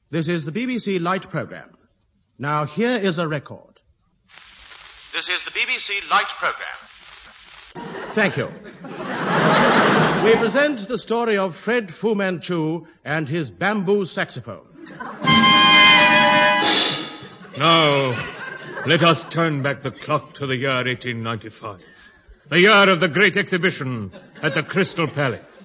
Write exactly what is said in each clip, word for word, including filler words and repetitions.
This is the B B C Light Programme. Now, here is a record. This is the B B C Light Programme. Thank you. We present the story of Fred Fu Manchu and his bamboo saxophone. Now, let us turn back the clock to the year eighteen ninety-five. The year of the great exhibition at the Crystal Palace.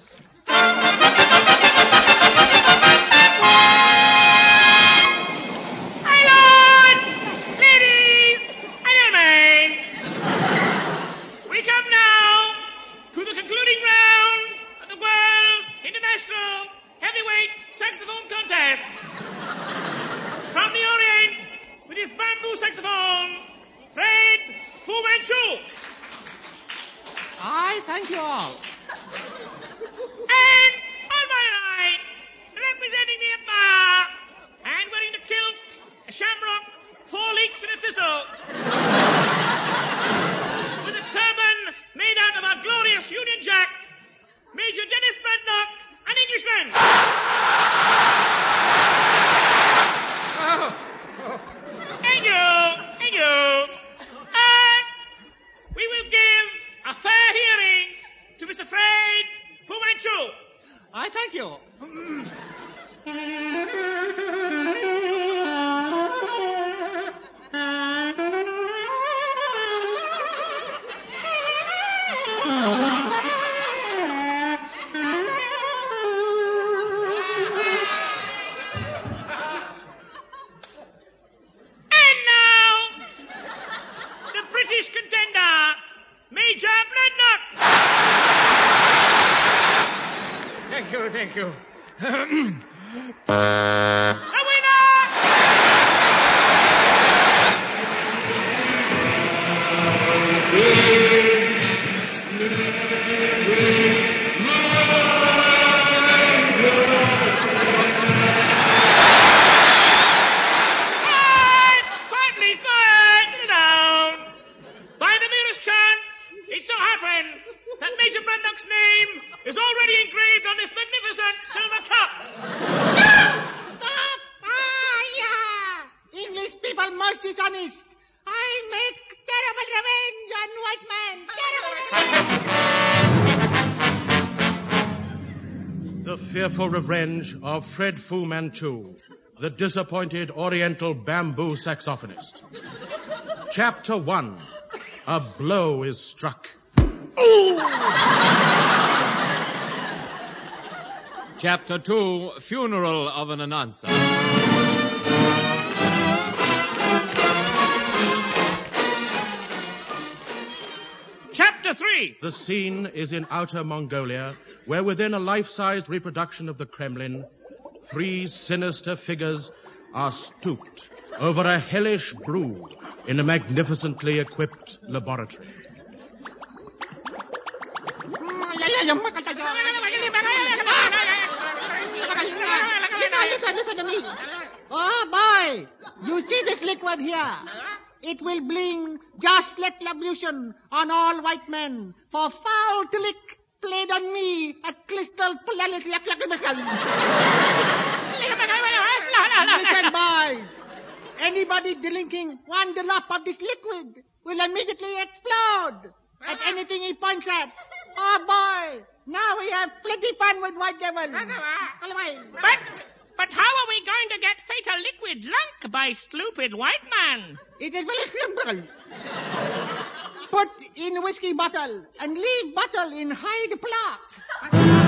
I thank you all. And on my right, representing the bar, and wearing the kilt, a shamrock, four leeks and a thistle, with a turban made out of our glorious Union Jack, Major Dennis Braddock, an Englishman. Oh, oh. Thank you, thank you. First, we will give a fair hearings to Mister Fred Fu Manchu. I thank you. And now, the British contender, Major Braddock. Thank you, thank you. The winner! Quiet! Quiet, please, quiet! Sit down. By the merest chance, it so happens that Major Braddock's name is already engraved on this magnificent silver cup. Stop! Ah, yeah! English people most dishonest. I make terrible revenge on white man. Terrible revenge. The fearful revenge of Fred Fu Manchu, the disappointed Oriental bamboo saxophonist. Chapter one. A blow is struck. Chapter two, Funeral of an Announcer. Chapter three. The scene is in Outer Mongolia, where within a life-sized reproduction of the Kremlin, three sinister figures are stooped over a hellish brew in a magnificently equipped laboratory. Listen, listen to me. Oh, boy. You see this liquid here? It will bring just let ablution on all white men for foul trick played on me at Crystal Palace. Listen, boys. Anybody drinking one drop of this liquid will immediately explode at anything he points at. Oh, boy. Now we have plenty fun with white devils. But, but how are we going to get fatal liquid drunk by stupid white man? It is very simple. Put in whiskey bottle and leave bottle in hide plot.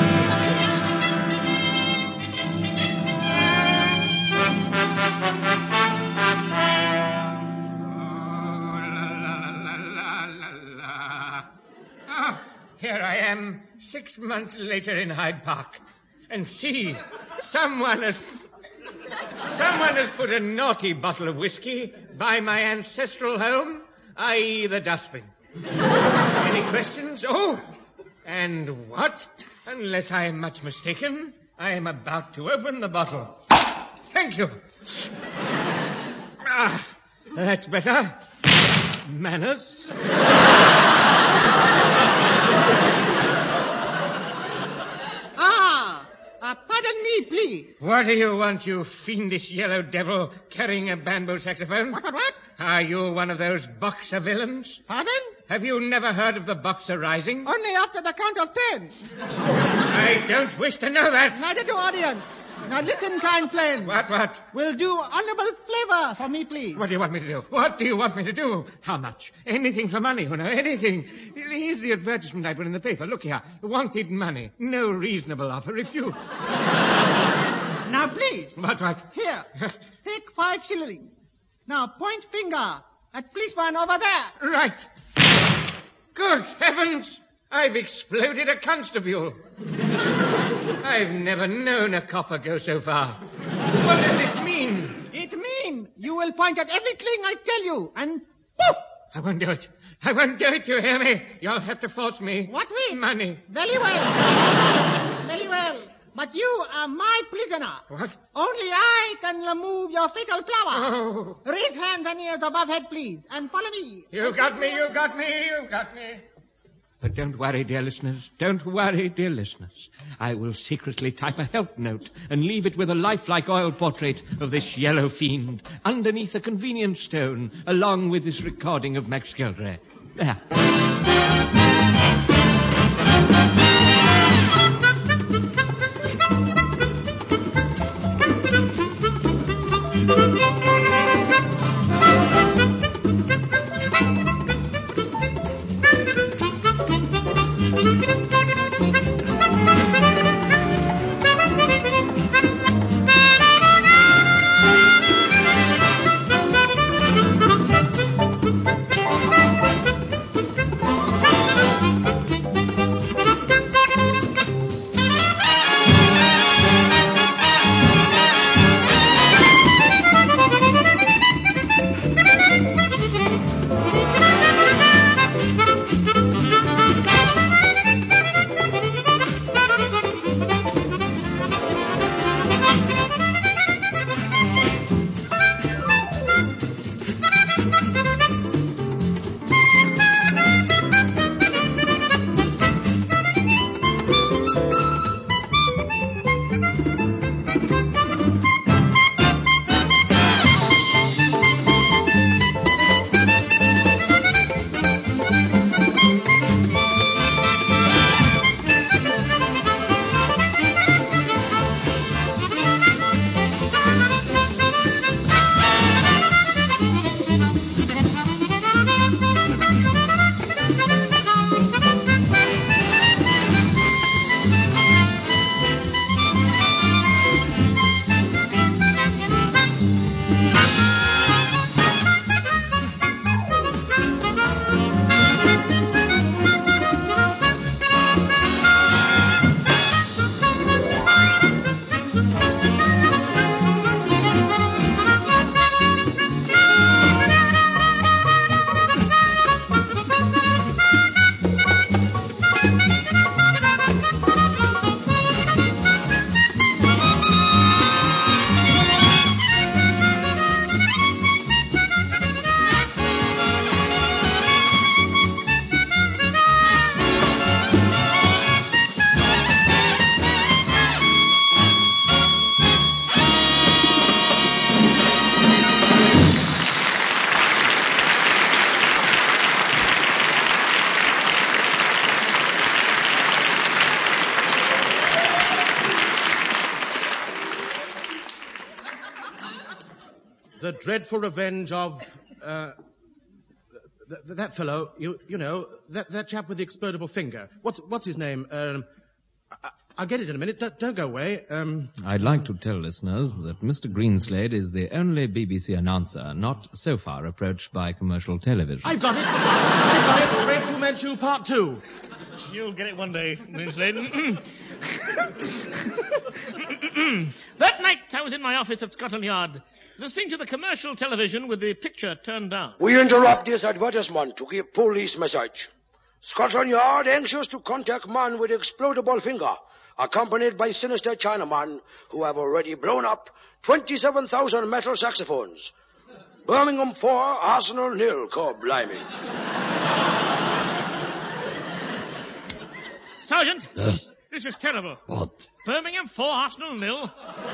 Here I am, six months later in Hyde Park. And see, someone has... Someone has put a naughty bottle of whiskey by my ancestral home, that is the dustbin. Any questions? Oh, and what? Unless I am much mistaken, I am about to open the bottle. Thank you. Ah, that's better. Manners. Ah, uh, pardon me, please. please. What do you want, you fiendish yellow devil, carrying a bamboo saxophone? What, what, what? Are you one of those boxer villains? Pardon? Have you never heard of the Boxer Rising? Only after the count of ten. I don't wish to know that. Neither do audience. Now listen, kind friend. What, what? Will do honorable flavor for me, please. What do you want me to do? What do you want me to do? How much? Anything for money, you know, anything. Here's the advertisement I put in the paper. Look here. Wanted money. No reasonable offer. Refuse. Now, please. What, what? Here. Take five shillings. Now, point finger at policeman over there. Right. Good heavens! I've exploded a constable. I've never known a copper go so far. What does this mean? It means you will point at everything I tell you, and poof! I won't do it. I won't do it, you hear me? You'll have to force me. What we? Money. Very well. Very well. But you are my prisoner. What? Only I can remove your fatal flower. Oh. Raise hands and ears above head, please, and follow me. You got me, you got me, you got me. But don't worry, dear listeners. Don't worry, dear listeners. I will secretly type a help note and leave it with a lifelike oil portrait of this yellow fiend underneath a convenient stone, along with this recording of Max Geldray. There. The dreadful revenge of, uh, th- th- that fellow, you you know, that, that chap with the explodable finger. What's, what's his name? Um, I, I'll get it in a minute. Don't, don't go away. Um, I'd like to tell listeners that Mister Greenslade is the only B B C announcer not so far approached by commercial television. I've got it. I've got it. Red Fu Manchu Part Two. You'll get it one day, Greenslade. That night I was in my office at Scotland Yard, listening to the commercial television with the picture turned down. We interrupt this advertisement to give police message. Scotland Yard anxious to contact man with explodable finger, accompanied by sinister Chinaman who have already blown up twenty-seven thousand metal saxophones. Birmingham four, Arsenal nil, God blimey. Sergeant, This is terrible. What? Birmingham four, Arsenal nil.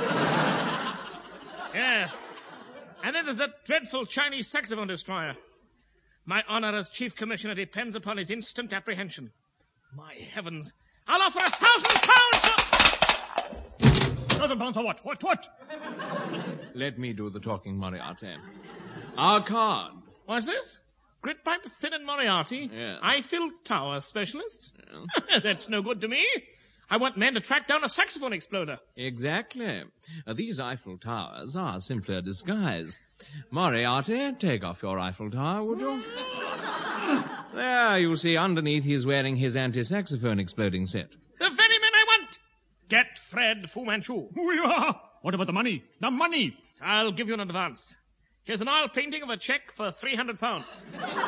Yes. And then there's that dreadful Chinese saxophone destroyer. My honor as chief commissioner depends upon his instant apprehension. My heavens. I'll offer a thousand pounds for... Thousand pounds for what? What, what? Let me do the talking, Moriarty. Our card. What's this? Gritpipe, Thin and Moriarty? Yes. Eiffel Tower specialists? Yeah. That's no good to me. I want men to track down a saxophone exploder. Exactly. Uh, these Eiffel Towers are simply a disguise. Moriarty, take off your Eiffel Tower, would you? There, you see, underneath he's wearing his anti-saxophone exploding set. The very men I want. Get Fred Fu Manchu. We are. What about the money? The money! I'll give you an advance. Here's an oil painting of a check for three hundred pounds.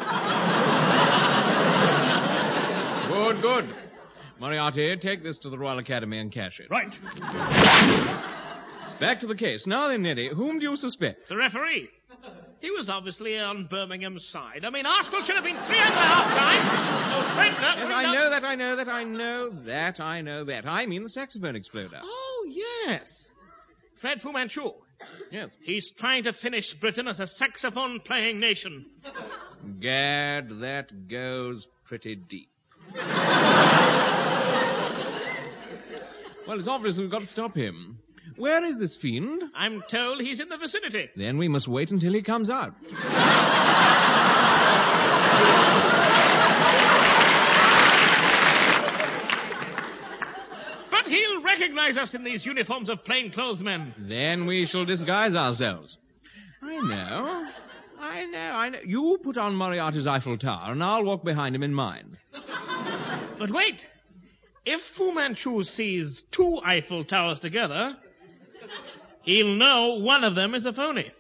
Good, good. Moriarty, take this to the Royal Academy and cash it. Right. Back to the case. Now then, Neddy, whom do you suspect? The referee. He was obviously on Birmingham's side. I mean, Arsenal should have been three at the half-time. No strengthener. Yes, I know that, I know that, I know that, I know that. I mean the saxophone exploder. Oh, yes. Fred Fu Manchu. Yes. He's trying to finish Britain as a saxophone-playing nation. Gad, that goes pretty deep. Well, it's obvious we've got to stop him. Where is this fiend? I'm told he's in the vicinity. Then we must wait until he comes out. But he'll recognize us in these uniforms of plainclothes men. Then we shall disguise ourselves. I know. I know, I know. You put on Moriarty's Eiffel Tower, and I'll walk behind him in mine. But wait. If Fu Manchu sees two Eiffel Towers together, he'll know one of them is a phony.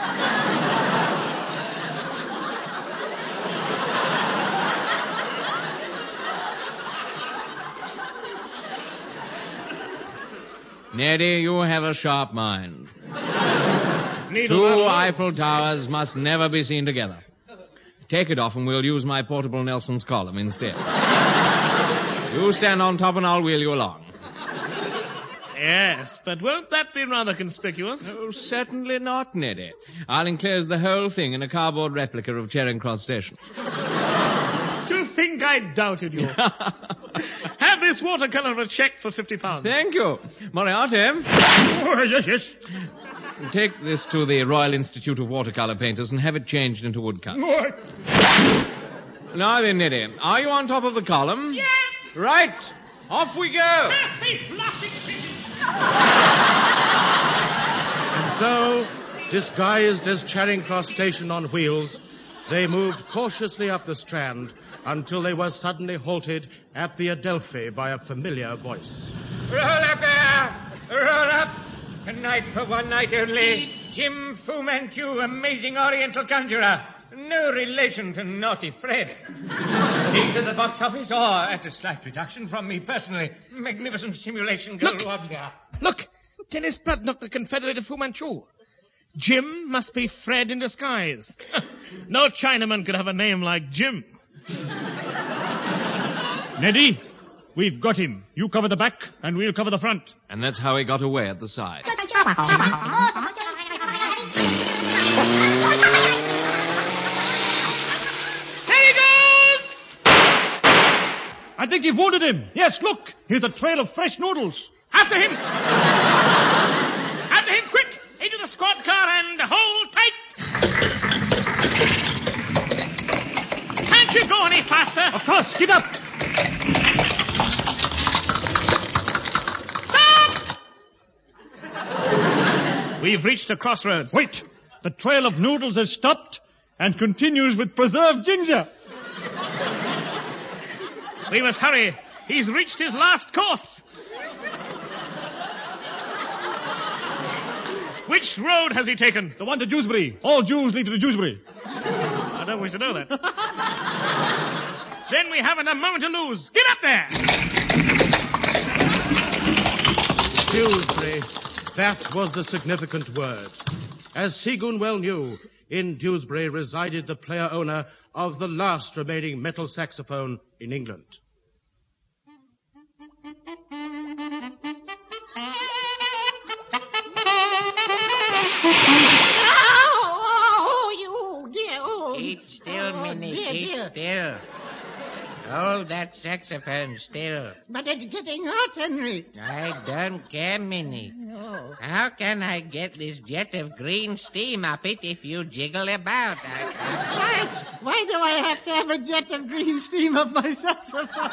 Neddy, you have a sharp mind. Needle Two rattle. Eiffel Towers must never be seen together. Take it off and we'll use my portable Nelson's column instead. You stand on top and I'll wheel you along. Yes, but won't that be rather conspicuous? Oh, certainly not, Neddy. I'll enclose the whole thing in a cardboard replica of Charing Cross Station. To think I doubted you. Have this watercolor of a check for fifty pounds. Thank you. Moriarty, Oh, yes, yes. take this to the Royal Institute of Watercolor Painters and have it changed into woodcut. Oh, Now then, Neddy, are you on top of the column? Yes! Right. Off we go. Pass these plastic pigeons! And so, disguised as Charing Cross Station on wheels, they moved cautiously up the Strand until they were suddenly halted at the Adelphi by a familiar voice. Roll up there! Roll up! Tonight for one night only, Jim Fu Manchu, amazing Oriental conjurer. No relation to naughty Fred. See to the box office, or at a slight reduction from me personally. Magnificent simulation go Look. Wagner. Look, Dennis Bradnock, the Confederate of Fu Manchu. Jim must be Fred in disguise. No Chinaman could have a name like Jim. Neddy, we've got him. You cover the back, and we'll cover the front. And that's how he got away at the side. I think you've wounded him. Yes, look. Here's a trail of fresh noodles. After him! After him, quick! Into the squad car and hold tight! Can't you go any faster? Of course, get up. Stop! We've reached a crossroads. Wait. The trail of noodles has stopped and continues with preserved ginger. We must hurry. He's reached his last course. Which road has he taken? The one to Dewsbury. All Jews lead to the Dewsbury. I don't wish to know that. Then we haven't a moment to lose. Get up there! Dewsbury. That was the significant word. As Seagoon well knew, in Dewsbury resided the player-owner of the last remaining metal saxophone in England. Hold that saxophone still. But it's getting hot, Henry. I don't care, Minnie. No. How can I get this jet of green steam up it if you jiggle about? I Why, why do I have to have a jet of green steam up my saxophone?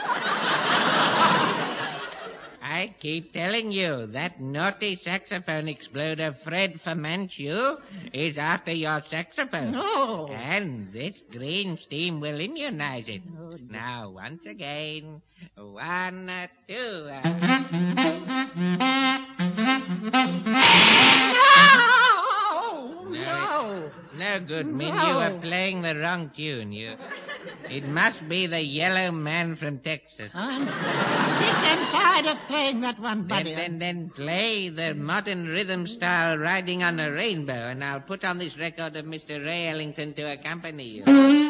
I keep telling you, that naughty saxophone exploder Fred Fumanchu is after your saxophone. No. And this green steam will immunize it. Now, once again, one, uh, two. Uh... No! No! No good, Min. No. You are playing the wrong tune. You. It must be the yellow man from Texas. I'm sick and tired of playing that one, Then, buddy. then, then play the modern rhythm style Riding on a Rainbow, and I'll put on this record of Mister Ray Ellington to accompany you.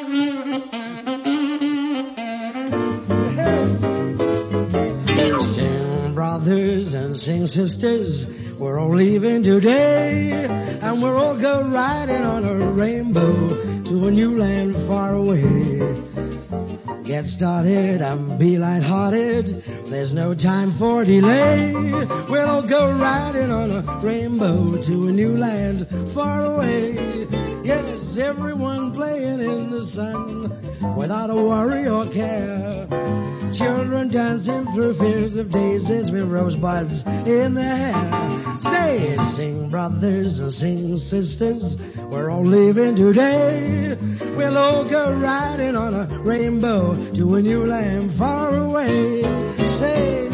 Sing brothers and sing sisters, we're all leaving today, and we're all go riding on a rainbow to a new land far away. Get started and be lighthearted, there's no time for delay. We'll all go riding on a rainbow to a new land far away. Yes, everyone playing in the sun without a worry or care. Children dancing through fields of daisies with rosebuds in their hair. Say, sing brothers and sing sisters, we're all leaving today. We'll all go riding on a rainbow to a new land far away. Say,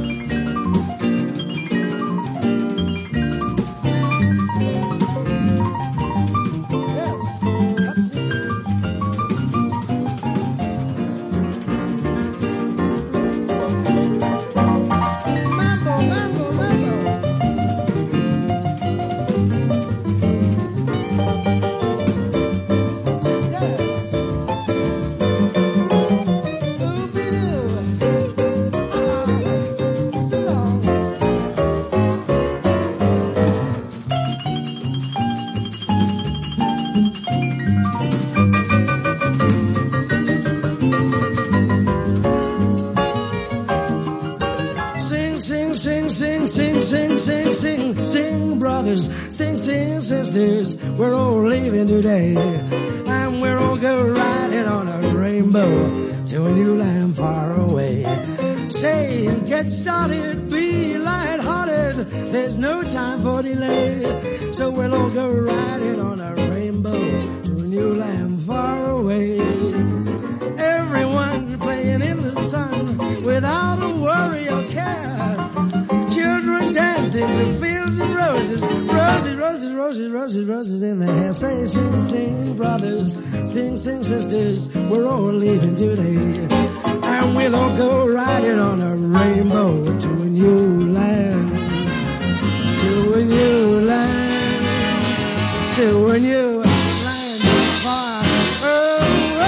yes, that's it. Mambo, mambo, mambo. Yes. Ooby-doo. Ah, so long. Sing, sing, sing, sing, sing, sing, sing, sing, sing, brothers, sing, sing, sisters, we're all leaving today, and we're all go riding on a rainbow to a new land far away. Say, get started, be lighthearted, there's no time for delay, so we'll all go riding on a rainbow to a new land far away. Everyone playing in the sun without a worry or care. Children dancing through fields of roses, roses, roses, roses, roses, roses in their hair. Say, sing, sing, brothers, sing, sing, sisters, we're all leaving today, and we'll all go riding on a rainbow to a new land, to a new land, to a new land far away.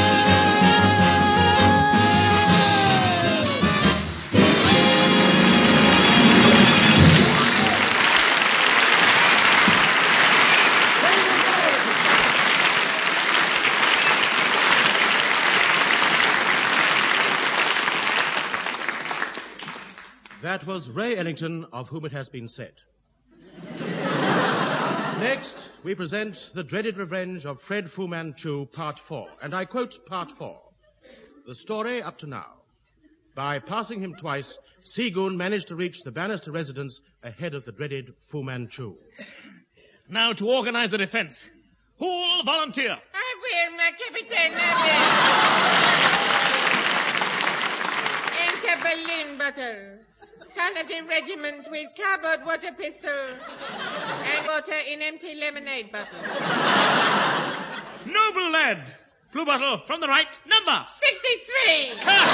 That was Ray Ellington, of whom it has been said. Next, we present The Dreaded Revenge of Fred Fu Manchu, Part four. And I quote Part four. The story up to now. By passing him twice, Seagoon managed to reach the Bannister residence ahead of the dreaded Fu Manchu. Now to organize the defense. Who'll volunteer? I will, my Captain, I will. Enter balloon bottle. Solid regiment with cardboard water pistol and water in empty lemonade bottle. Noble lad. Blue bottle from the right. Number. sixty-three. Curse.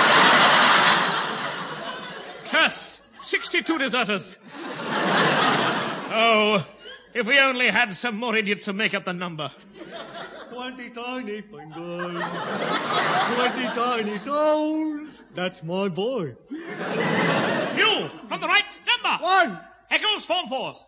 Curse. Sixty-two deserters. Oh, if we only had some more idiots to make up the number. Twenty tiny fingers, twenty tiny toes. That's my boy. You, from the right. Number. One. Eccles, form fours.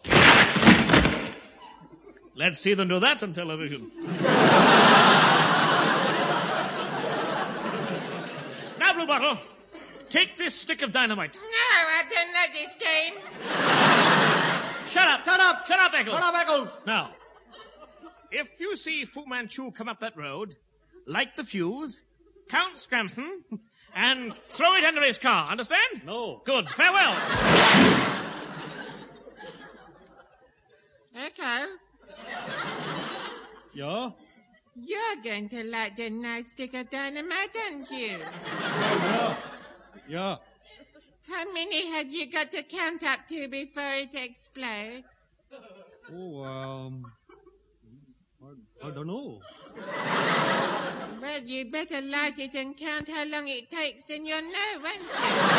Let's see them do that on television. Blue Bottle, take this stick of dynamite. No, I don't know this game. Shut up. Shut up. Shut up, Eccles. Shut up, Eccles. Now, if you see Fu Manchu come up that road, light the fuse, count Scramson, and throw it under his car. Understand? No. Good. Farewell. Echo, Yeah? you're going to light the nice stick of dynamite, aren't you? Yeah. Yeah. How many have you got to count up to before it explodes? Oh, um... I, I don't know. Well, you better light it and count how long it takes, then you'll know, won't you?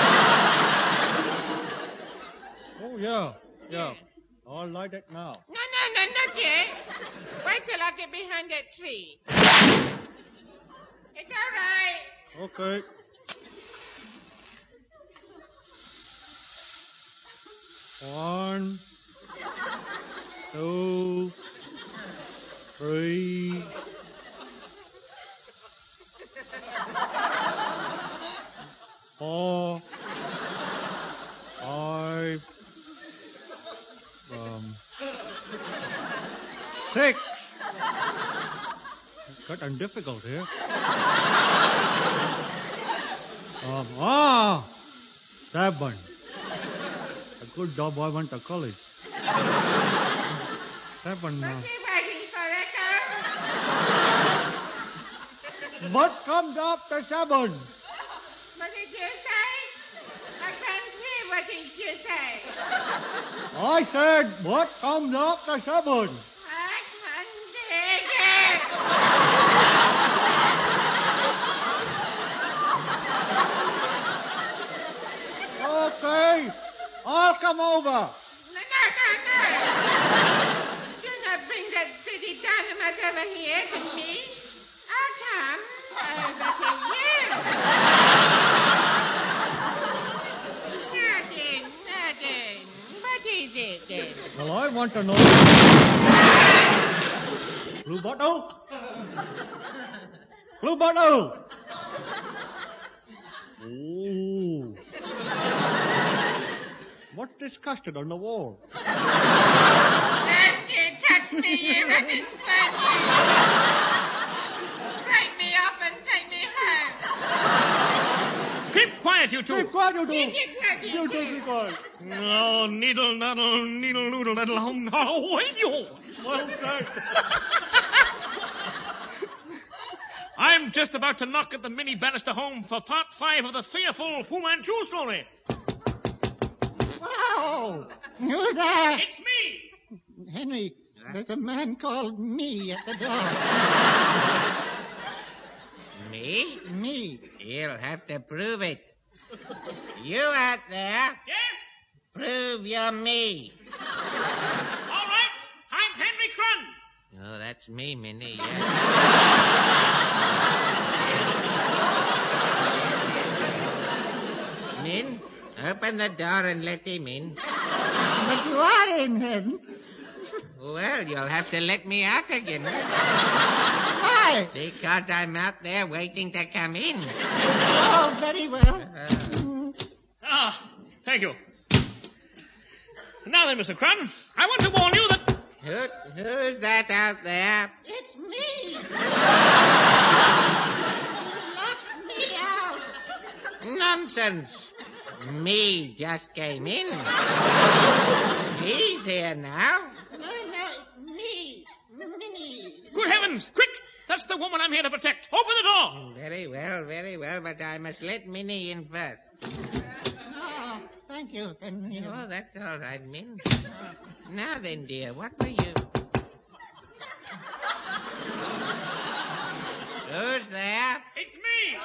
Oh, yeah. Yeah. I'll light it now. No, no, no, not yet. Wait till I get behind that tree. It's all right. Okay. One, two, three, four, five, um, six. It's getting difficult here. Um, ah, seven. A good job I went to college. Seven. Uh, What's he waiting for, Echo? what comes after seven? What did you say? I can't hear what did you say. I said, what comes after seven? I can't dig it. Okay, I'll come over. No, no, no, no. Do not bring that pretty dynamite over here to me. I'll come over to you. Nothing, nothing. What is it then? Well, I want to know. Blue bottle? Blue bottle! Ooh. What's this custard on the wall? Don't you touch me, you rotten spongy. Scrape me up and take me home. Keep quiet, you two. Keep quiet, you You do. get what you You do. do, be quiet. No, needle, noddle, needle, noodle, noodle, home, no, you. Well said. I'm just about to knock at the mini banister home for part five of the fearful Fu Manchu story. Wow. Who's that? It's me. Henry, there's a man called me at the door. Me? Me. You'll have to prove it. You out there, Yes? prove you're me. All right. I'm Henry Crun. Oh, that's me, Minnie. Yeah. Min, open the door and let him in. But you are in him. Well, you'll have to let me out again. Why? Because I'm out there waiting to come in. Oh, very well. Mm. Ah, thank you. Now then, Mister Crun, I want to warn you that... Who, who's that out there? It's me. Lock me out. Nonsense. Me just came in. He's here now. No, no, me. Minnie. Good heavens, quick! That's the woman I'm here to protect. Open the door. Very well, very well, but I must let Minnie in first. Oh, thank you, Henry. Oh, that's all right, Min. Now then, dear, what were you? Who's there? It's me.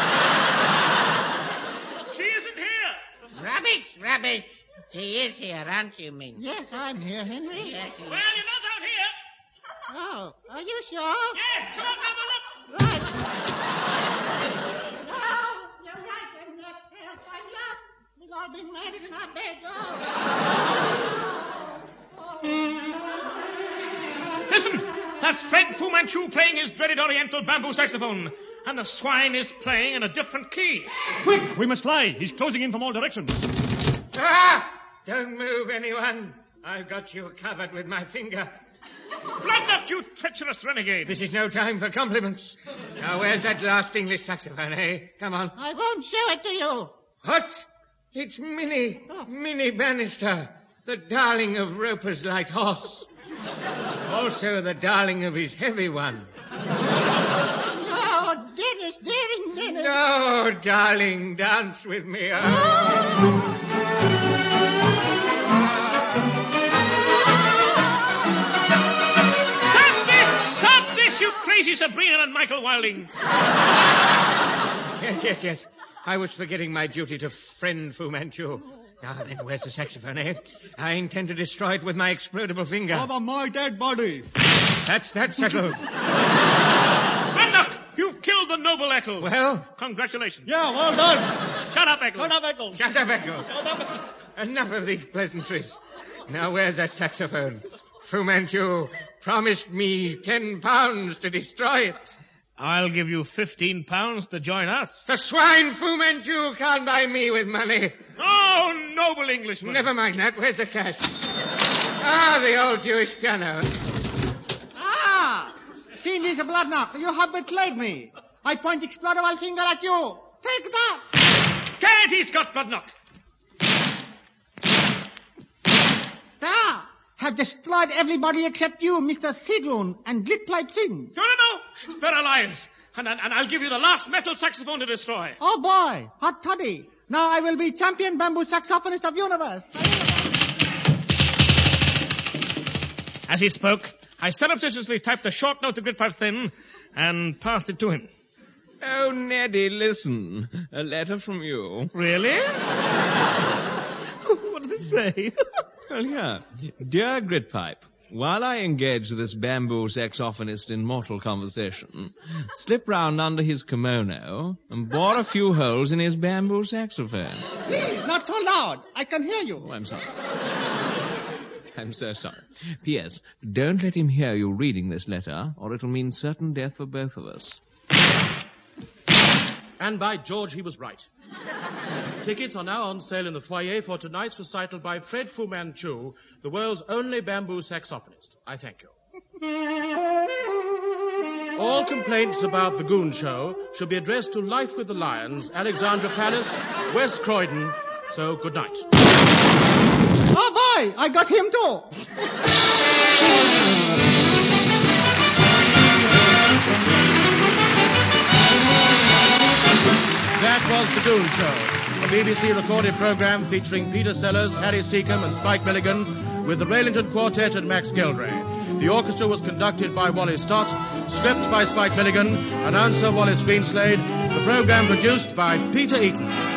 She isn't here. Rubbish, rubbish. She is here, aren't you, Min? Yes, I'm here, Henry. Yes, she Well, you're not out here. Oh, are you sure? Yes, come on, have a look. Right. No, you're right. I'm not there. I'm lost. We've all been murdered in our beds. Oh. Listen, that's Fred Fu Manchu playing his dreaded Oriental bamboo saxophone. And the swine is playing in a different key. Quick, we must fly. He's closing in from all directions. Ah! Don't move, anyone. I've got you covered with my finger. Bloodnut, you treacherous renegade. This is no time for compliments. Now, where's that last English saxophone, eh? Come on. I won't show it to you. What? It's Minnie. Oh. Minnie Bannister, the darling of Roper's light horse. Also the darling of his heavy one. Oh, Dennis, daring Dennis. No, darling, dance with me. Oh. Crazy Sabrina and Michael Wilding. Yes, yes, yes. I was forgetting my duty to friend Fu Manchu. Now then, where's the saxophone, eh? I intend to destroy it with my explodable finger. Over my dead body. That's that settled. Randolph, you've killed the noble Eccles. Well? Congratulations. Yeah, well done. Shut up, Eccles. Shut up, Eccles. Shut up, Eccles. Enough of these pleasantries. Now, where's that saxophone? Fu Manchu promised me ten pounds to destroy it. I'll give you fifteen pounds to join us. The swine Fu Manchu can't buy me with money. Oh, noble Englishman. Never mind that. Where's the cash? Ah, the old Jewish piano. Ah, fiendish Bloodnut, you have betrayed me. I point explodable finger at you. Take that. Get it, Scott Bloodnut. There. Have destroyed everybody except you, Mister Siglund and Glitplite Finn. No, no, no. Spare our lives. And, and, and I'll give you the last metal saxophone to destroy. Oh, boy. Hot toddy. Now I will be champion bamboo saxophonist of universe. As he spoke, I surreptitiously typed a short note to Glitplite Finn and passed it to him. Oh, Neddy, listen. A letter from you. Really? What does it say? Well, yeah. Dear Gritpipe, while I engage this bamboo saxophonist in mortal conversation, slip round under his kimono and bore a few holes in his bamboo saxophone. Please, not so loud. I can hear you. Oh, I'm sorry. I'm so sorry. P S. Don't let him hear you reading this letter, or it'll mean certain death for both of us. And by George, he was right. Tickets are now on sale in the foyer for tonight's recital by Fred Fu Manchu, the world's only bamboo saxophonist. I thank you. All complaints about the Goon Show should be addressed to Life with the Lions, Alexandra Palace, West Croydon. So, good night. Oh, boy, I got him too. That was The Goon Show, a B B C recorded program featuring Peter Sellers, Harry Seacombe and Spike Milligan with the Raylington Quartet and Max Geldray. The orchestra was conducted by Wally Stott, script by Spike Milligan, announcer Wallace Greenslade, the program produced by Peter Eaton.